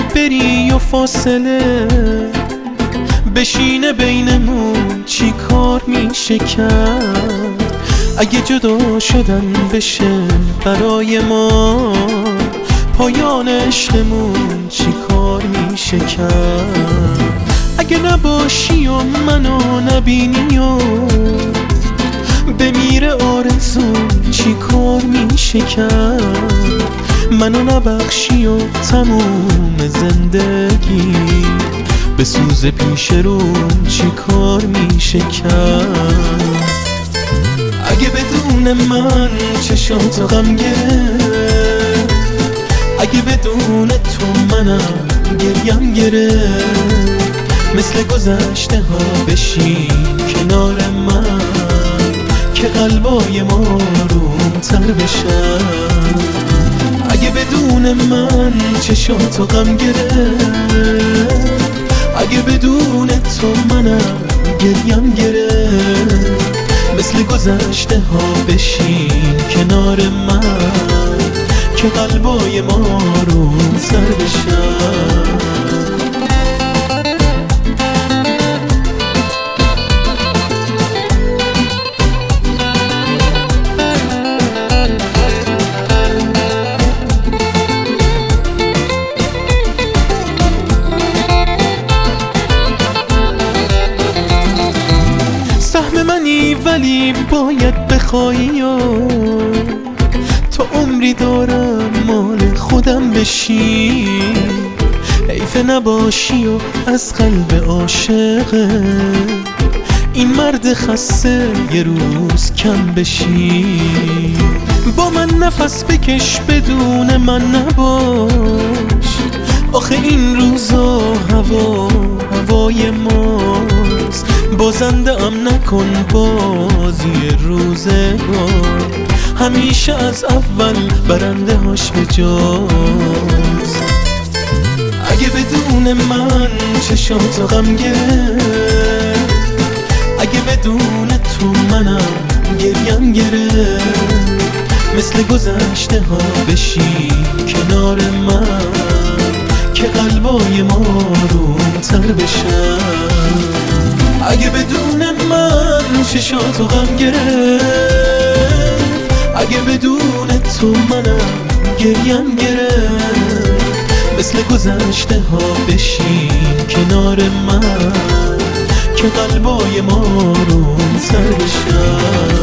بری و فاصله بشینه بینمون چی کار میشه کرد؟ اگه جدا شدن بشه برای ما پایان عشقمون چی کار میشه کرد؟ اگه نباشی و منو نبینی و بمیره آرزون چی کار میشه کرد؟ منو نبخشی و تموم زندگی به سوز پیش روم چی کار میشه کرد؟ اگه بدون من چشاتو غم گرفت، اگه بدون تو منم گریم گرفت، مثل گذشته ها بشی کنار من که قلبای ما رومتر بشن. اگه بدون من چشاتو غم گرفت، اگه بدون تو منم گریم گرفت، مثل گذشته ها بشی کنار من که قلبای ما رومتر بشن. سهم منی ولی باید بخوایی و تا عمری دارم مال خودم بشی، حیف نباشی و از قلب عاشق این مرد خسته یه روز کم بشی. با من نفس بکش بدون من نباش، آخه این روزا هوای ماست، بازنده ام نکن بازی روزگار، همیشه از اول برنده هاش به جاست. اگه بدون من چشاتو غم گرفت، اگه بدون تو منم گریم گرفت، مثل گذشته ها بشی کنار من که قلبای ما رومتر بشن. اگه بدون من چشاتو غم گرفت، اگه بدون تو منم گریم گرفت، مثل گذشته ها بشی کنار من که قلبای ما رومتر بشن.